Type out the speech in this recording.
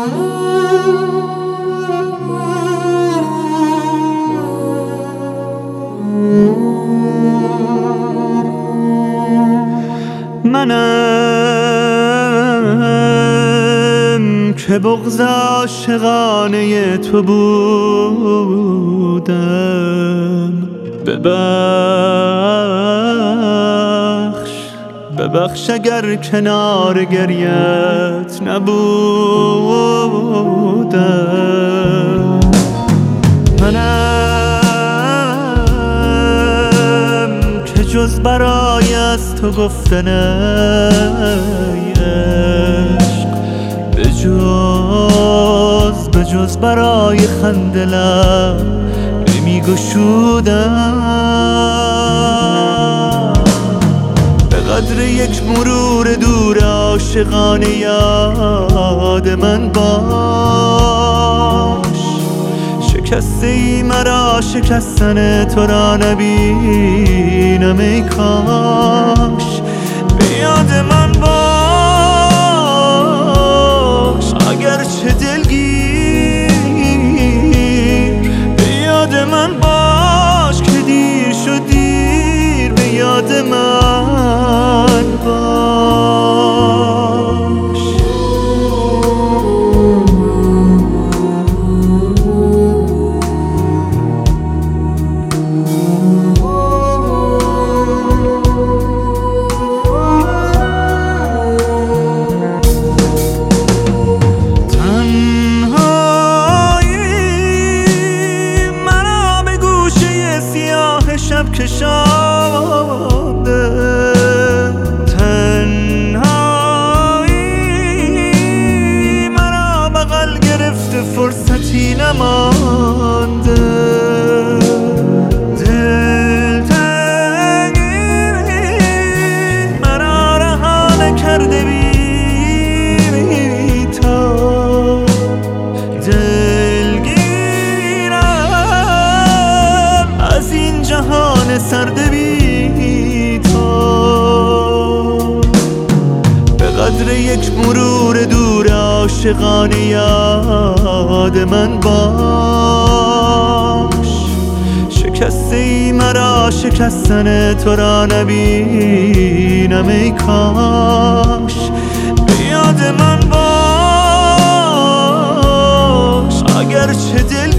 منم که بغض عاشقانه تو بودم. ببخش اگر کنار گریت نبودم. منم که جز برای از تو گفتن ای عشق، به جز برای خنده لب نمی گشودم. به قدر یک مرور دور عاشقانه یاد من باش. شکسته ای مرا شکستن تو را نبینم ای کاش. به یاد من باش اگرچه دلگیر، به یاد من باش که دیر شد دیر، به یاد من باش. شب کشانده تنهایی مرا بغل گرفته، فرصتی نمانده. دلتنگی مرا رها نکرده بی تو، دلگیرم از این جهان سرد بی تو. به قدر یک مرور دور عاشقانه یاد من باش. شکسته ای مرا شکستن تو را نبینم ای کاش. به یاد من باش اگرچه دل